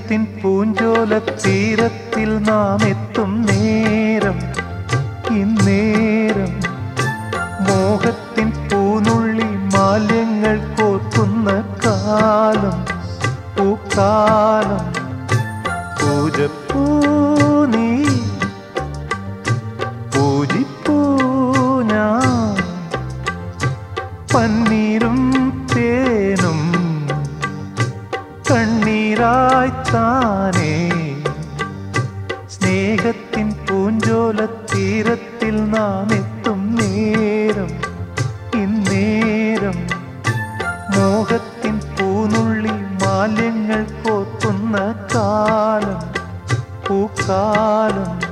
സ്നേഹത്തിൻ പൂഞ്ചോലത്തീരത്തിൽ നാം എത്തും നേരം, ഇന്നേരം മോഹത്തിൻ പൂനുള്ളി മാലിന്യങ്ങൾ കോർക്കുന്ന കാലം, പൂക്കാലം. പൂജപ്പൂ നീ, പൂജിപ്പൂ ഞാൻ, പന്നീരും തേനും കണ്ണീരായ്ത്താനേ. സ്നേഹത്തിൻ പൂഞ്ചോലത്തീരത്തിൽ നാം എത്തും നേരം, ഇന്നേരം മോഹത്തിൻ പൂനുള്ളി മാലിന്യങ്ങൾ കോർക്കുന്ന കാലം, പൂക്കാലം.